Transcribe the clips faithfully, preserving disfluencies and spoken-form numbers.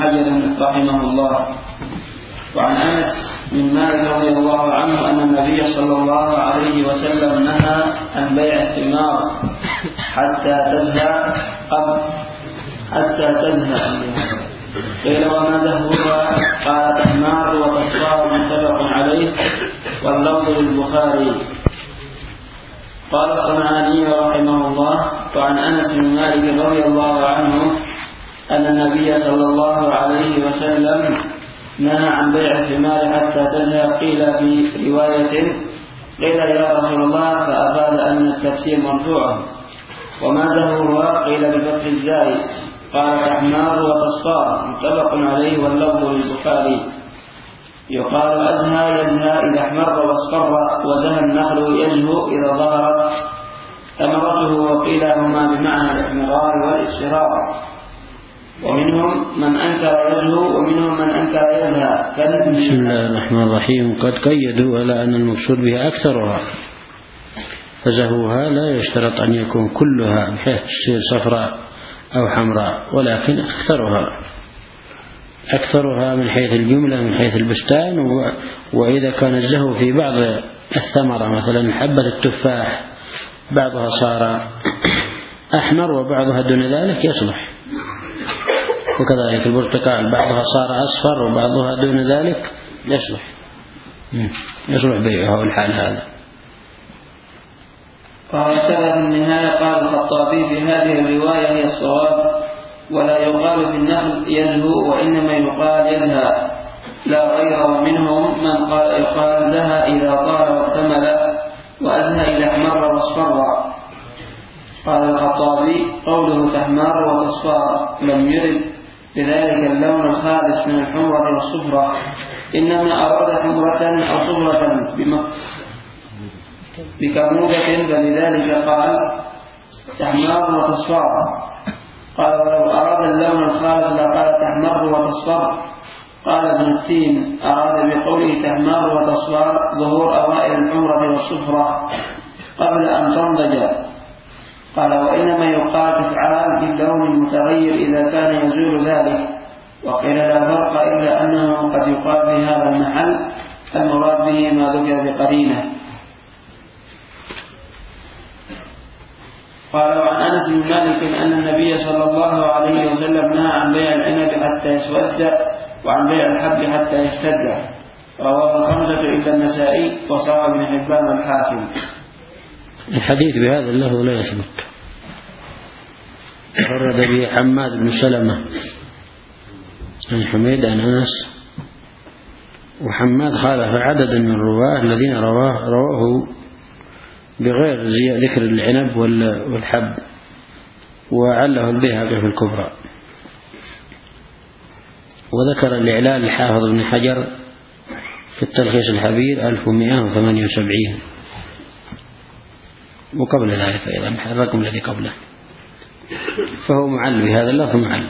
حجر رحمه الله. وعن أنس بن مالك رضي الله عنه أن النبي صلى الله عليه وسلم نهى عن بيع الثمار حتى تزهى قبل حتى تزهى. قيل وما زهوها؟ قال تحمار وتصفار، متفق عليه واللفظ للبخاري. قال الصنعاني رحمه الله: وعن أنس بن مالك رضي الله عنه أن النبي صلى الله عليه وسلم نهى عن بيع الثمار حتى تزهى. قيل في رواية: قيل يا رسول الله، فأفاد أن التفسير مرفوع. وما زهوها؟ قيل بفتح الزاي. قال تحمار وتصفار، متفق عليه واللفظ للبخاري. يقال أزهى يزهى إذا احمر واصفر، وزهى النخل يزهو إذا ظهرت ثمرته، وقيلهما بمعنى الاحمرار والاصفرار. ومنهم من أنكر يزهو ومنهم من أنكر يزهى. بسم الله الرحمن الرحيم. قد قيدوا على أن المقصود بها أكثرها، فزهوها لا يشترط أن يكون كلها بحيث تصير صفراء أو حمراء، ولكن أكثرها أكثرها من حيث الجملة، من حيث البستان. وإذا كان الزهو في بعض الثمرة، مثلا حبة التفاح بعضها صار أحمر وبعضها دون ذلك يصلح، وكذلك البرتقال بعضها صار أصفر وبعضها دون ذلك يصلح يصلح بيعها الحال هذا. قال في النهاية: قال الخطابي في هذه الرواية هي الصواب، ولا يقال في النخل يزهو، وإنما يقال يزهى لا غير. ومنهم من قال يقال زهى إذا طال واكتمل، وأزهى إذا احمر واصفر. قال الخطابي: قوله تحمار وتصفار لم يرد بذلك اللون الخالص من الحمرة والصفرة، إنما أراد حمرة أو صفرة بكمودة، فلذلك قال تحمار وتصفار. قال: ولو أراد اللون الخالص لقال تحمر وتصفر. قال ابن التين: أراد بقوله تحمار وتصفر ظهور أوائل الحمرة والصفرة قبل أن تنضج. قال: وإنما يقال تفعال باللون المتغير إذا كان يزول ذلك. وقيل لا فرق، إلا أنه قد يقال في هذا المحل المراد به ما ذكر بقرينه. قال: وعن أنس بن مالك أن النبي صلى الله عليه وسلم نهى عن بيع العنب حتى يسود، وعن بيع الحب حتى يشتد. رواه الخمسة إلا النسائي وصححه ابن حبان والحاكم. الحديث بهذا اللفظ لا يثبت. فرد به حماد بن سلمة عن حميد عن أنس، وحماد خالف عددا من الرواه الذين رواه رواه بغير ذكر العنب والحب، وعله البيهقي في الكبرى. وذكر الإعلال الحافظ بن حجر في التلخيص الحبير ألف ومئة وثمانية وسبعين، وقبل ذلك أيضا الرقم الذي قبله، فهو معل بهذا اللفظ معل.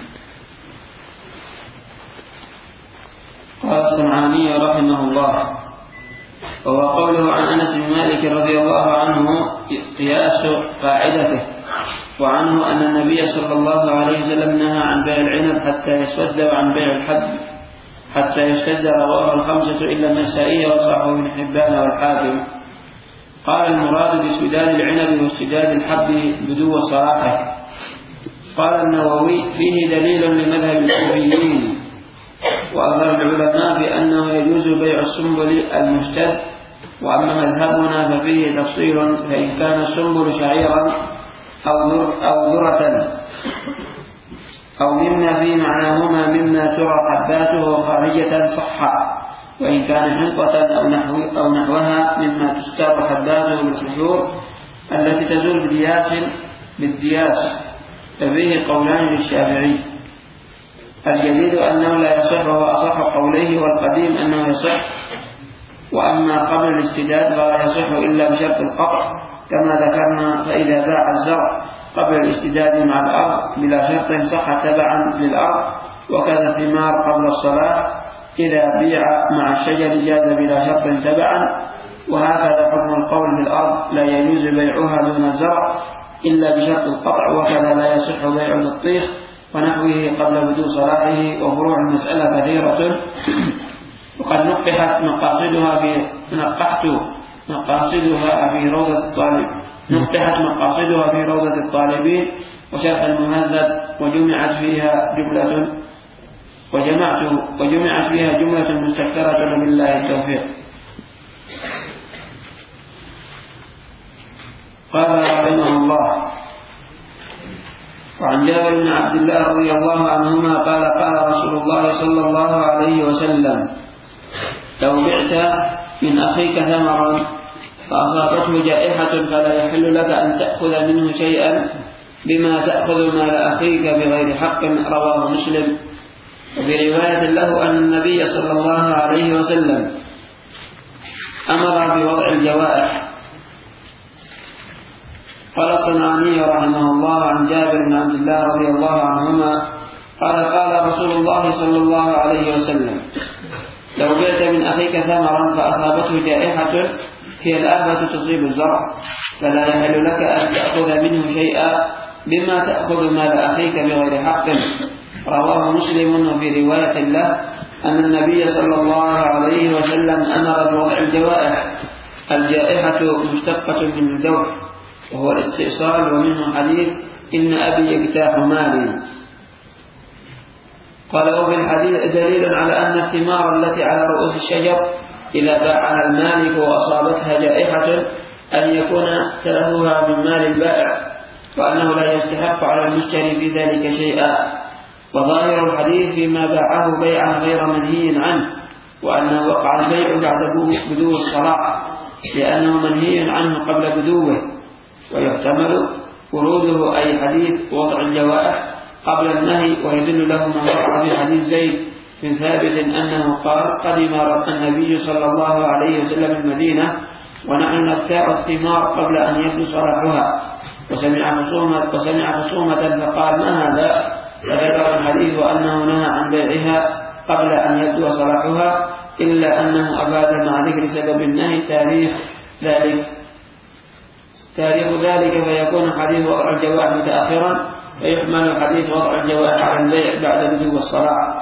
قال الصنعاني رحمه الله: وهو قوله عن أنس بن مالك رضي الله عنه قياس قاعدته. وعنه أن النبي صلى الله عليه وسلم نهى عن بيع العنب حتى يسود، وعن بيع الحب حتى يشتد. رواه الخمسة إلا النسائي وصححه ابن حبان والحاكم. قال: المراد بسداد العنب وسداد الحب بدو صلاحه. قال النووي: فيه دليل لمذهب الكوفيين وأظهر العلماء بأنه يجوز بيع السنبل المشتد. وأما مذهبنا ففيه تفصيل، فإن كان السنبل شعيرا أو ذرة أو مما في معناهما مما ترى حباته خارجة صحة، وإن كان حنطة أو, نحو أو نحوها مما تستار حباته بالقشور التي تزول بدياس بالدياس، ففيه قولان للشافعي. الجديد أنه لا يصح، وهو أصح قوليه، والقديم أنه يصح. وأما قبل الاستداد فلا يصح إلا بشرط القطع كما ذكرنا. فإذا باع الزرع قبل الاستداد مع الأرض بلا شرط صح تبعا للأرض، وكذا الثمار قبل الصلاة إذا بيع مع الشجر جاز بلا شرط تبعا. وهكذا حكم القول بالأرض لا يجوز بيعها دون الزرع إلا بشرط القطع، وكذا لا يصح بيع البطيخ ونحوه قبل بدو صلاحه. وفروع المسألة كثيرة وقد نقحت مقاصدها في نقحت مقاصدها في روضة الطالب نقحت مقاصدها في روضة الطالبين وشرح المهذب وجمعت فيها جملة وجمعت وجمعت فيها جملة مستكثرة بالله التوفيق. قال رحمه الله: وعن جابر بن عبد الله رضي الله عنهما قال قال رسول الله صلى الله عليه وسلم: لو بعت من أخيك ثمرا فأصابته جائحة فلا يحل لك أن تأخذ منه شيئا بما تأخذ مال أخيك بغير حق. رواه مسلم. وفي رواية له أن النبي صلى الله عليه وسلم أمر بوضع الجوائح. قال الصنعاني رحمه الله عن جابر بن عبد الله رضي الله عنهما قال قال رسول الله صلى الله عليه وسلم: لو بعت من أخيك ثمرا فأصابته جائحة هي الآفة تصيب الزرع فلا يحل لك أن تأخذ منه شيئا بما تأخذ مال أخيك بغير حق. رواه مسلم. وفي رواية له أن النبي صلى الله عليه وسلم أمر بوضع الجوائح. الجائحة مشتقة من الجوح وهو الاستئصال، ومنه حديث: إن أبي يجتاح مالي. قال: وفي الحديث دليل على أن الثمار التي على رؤوس الشجر إذا باعها المالك وأصابتها جائحة أن يكون تلفها من مال البائع، وأنه لا يستحق على المشتري في ذلك شيئا. وظاهر الحديث فيما باعه بيعا غير منهي عنه، وأنه وقع البيع بعد بدو الصلاح لأنه منهي عنه قبل بدوه. ويحتمل وروده أي حديث وضع الجوائح قبل النهي، ويدل له ما وقع في حديث زيد بن ثابت أنه قال: قدم النبي صلى الله عليه وسلم المدينة ونحن نبتاع الثمار قبل أن يبدو صلاحها، وسمع خصومة, وسمع خصومة فقال: ما هذا؟ فذكر الحديث وأنه نهى عن بيعها قبل أن يبدو صلاحها، إلا أنه أفاد مع ذكر سبب النهي تاريخ ذلك تاريخ ذلك فيكون حديث وضع الجوائح متأخرا، فيحمل حديث وضع الجوائح على البيع بعد بدو الصلاح.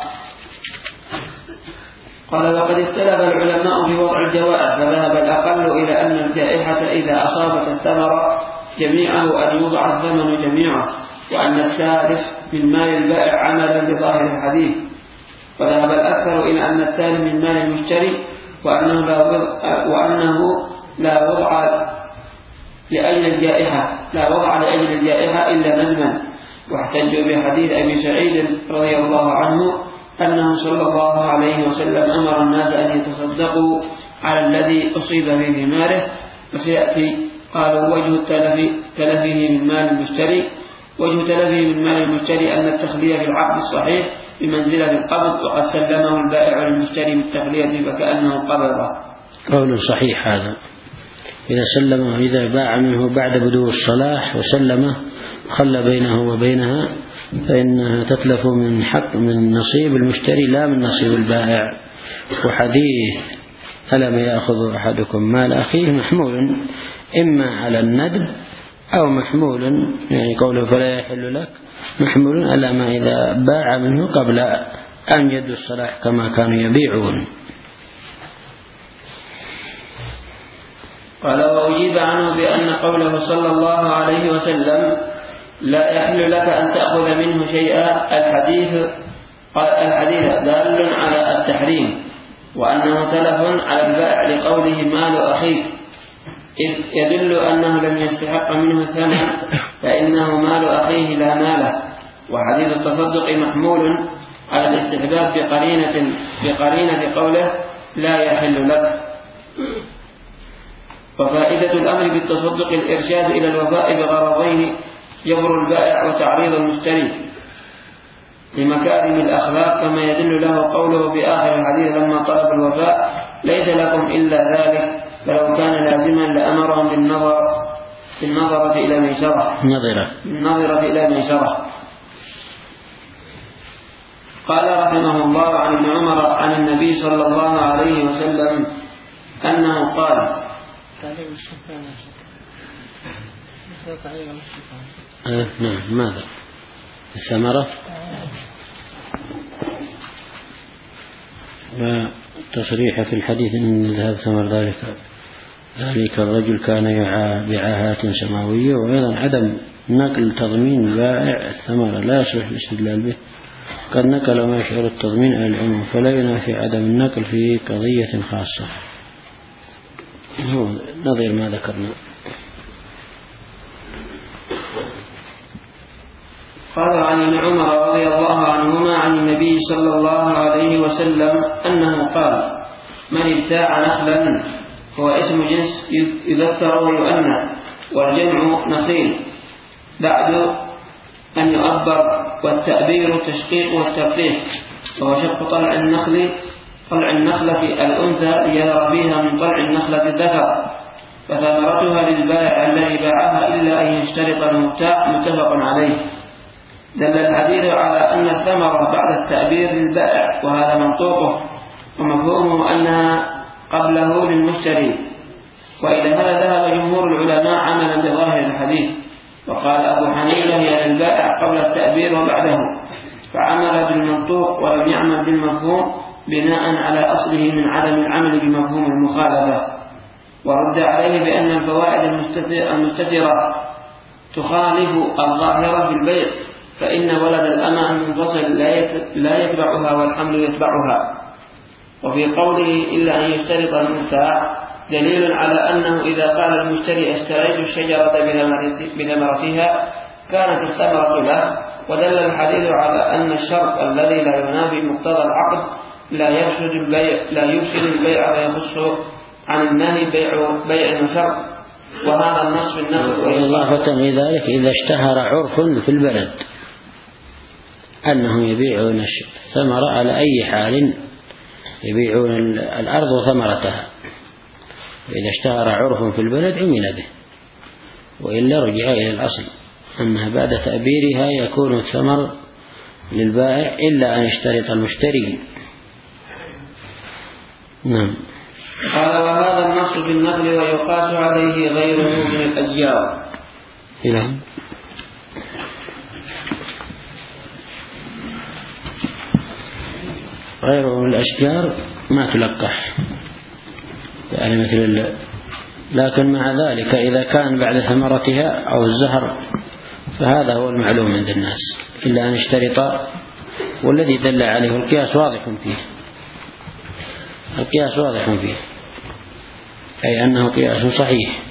قال: وقد اختلف العلماء في وضع الجوائح، فذهب الأقل إلى أن الجائحة إذا أصابت الثمر جميعه أن يوضع الثمن جميعه، وأن التالف من مال البائع عملا بظاهر الحديث. وذهب الأكثر إلى أن التالف من مال المشتري، وأنه لا وضع, وأنه لا وضع لأجل الجائحة لا وضع لأجل الجائحة إلا ندما. واحتجوا بحديث أبي سعيد رضي الله عنه أنه صلى الله عليه وسلم أمر الناس أن يتصدقوا على الذي أصيب في ثماره. وسيأتي قالوا: وجه التلف تلفه من مال المشتري وجه تلفه من مال المشتري أن التخلية في العقد الصحيح بمنزلة القبض، وقد سلمه البائع للمشتري بالتخلية فكأنه قبضه. قول صحيح هذا. إذا سلمه إذا باع منه بعد بدو الصلاح وسلمه خلى بينه وبينها فإنها تتلف من حق من نصيب المشتري لا من نصيب البائع. وحديث: ألم يأخذ أحدكم مال أخيه محمول إما على الندب أو محمول، يعني قوله فلا يحل لك، محمول على ما إذا باع منه قبل أن يدو الصلاح كما كانوا يبيعون. قال: وأجيب عنه بأن قوله صلى الله عليه وسلم لا يحل لك أن تأخذ منه شيئا الحديث الحديث دال على التحريم، وأنه تلف على البائع لقوله مال أخيك، إذ يدل أنه لم يستحق منه الثمن فإنه مال أخيه لا ماله. وحديث التصدق محمول على الاستحباب بقرينة, بقرينة قوله لا يحل لك. وفائدة الأمر بالتصدق الإرشاد إلى الوفاء بغرضين: جبر البائع وتعريض المشتري لمكارم الأخلاق، كما يدل له قوله في آخر الحديث لما طلب الوفاء: ليس لكم إلا ذلك، فلو كان لازما لأمرهم بالنظر بالنظرة إلى ميسرة نظرة بالنظرة إلى ميسرة. قال رحمه الله عن ابن عمر عن النبي صلى الله عليه وسلم أنه قال: آه نعم ماذا الثمرة، وتصريح في الحديث أن ذهب ثمر ذلك ذلك الرجل كان يعى بعاهات سماوية. وأيضا عدم نقل تضمين بائع الثمرة لا يصلح الاستدلال به، قد نقل ما يشعر التضمين على العموم، فلا ينافي عدم النقل في قضية خاصة. نظير ما ذكرنا. قال عن ابن عمر رضي الله عنهما عن النبي صلى الله عليه وسلم أنه قال: من ابتاع نخلا هو اسم جنس يذكر ويؤنث، والجمع نخيل بعد أن يؤبر، والتأبير تشقيق والترقيق، وهو شق طلع النخل طلع النخلة الأنثى ليذر فيها من طلع النخلة الذكر، فثمرتها للبائع الذي باعها إلا أن يشترط المبتاع، متفق عليه. دل الحديث على أن الثمرة بعد التأبير للبائع، وهذا منطوقه، ومفهومه أنها قبله للمشتري. وإلى هذا ذهب جمهور العلماء عملا بظاهر الحديث، وقال أبو حنيفة هي للبائع قبل التأبير وبعده، فعمل بالمنطوق ولم يعمل بالمفهوم بناء على أصله من عدم العمل بمفهوم المخالفة. ورد عليه بأن الفوائد المستترة تخالف الظاهرة في البيع، فإن ولد الأمة المنفصل لا يتبعها والحمل يتبعها. وفي قوله إلا أن يشترط المبتاع دليل على أنه إذا قال المشتري اشتريت الشجرة بثمرتها كانت الثمرة له. ودل الحديث على أن الشرط الذي لا ينافي مقتضى العقد لا يفسد البيع لا يفسد البيع ويخص عن النهي بيع بيع وشرط، وهذا النص في النخل. وإضافة إلى ذلك إذا اشتهر عرف في البلد أنهم يبيعون الثمرة على أي حال، يبيعون الأرض وثمرتها، وإذا اشتهر عرف في البلد عمل به، وإلا رجع إلى الأصل أنها بعد تأبيرها يكون الثمر للبائع إلا أن يشترط المشتري. نعم. قال: وهذا النص في النخل ويقاس عليه غيره من الأشجار. إلى غيره من الأشجار ما تلقح يعني مثل، لكن مع ذلك إذا كان بعد ثمرتها أو الزهر فهذا هو المعلوم عند الناس، إلا أن اشترط، والذي دل عليه القياس واضح فيه، القياس واضح فيه، أي أنه قياس صحيح.